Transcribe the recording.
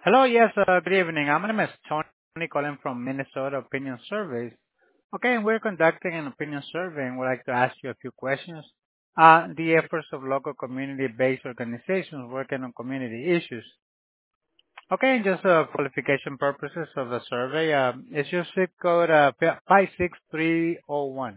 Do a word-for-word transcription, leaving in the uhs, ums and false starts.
Hello. Yes, uh, good evening. Uh, My name is Tony calling from Minnesota Opinion Surveys. Okay, and we're conducting an opinion survey and we'd like to ask you a few questions. Uh, the efforts of local community-based organizations working on community issues. Okay, and just uh, for qualification purposes of the survey, um, is your zip code uh, five six three zero one?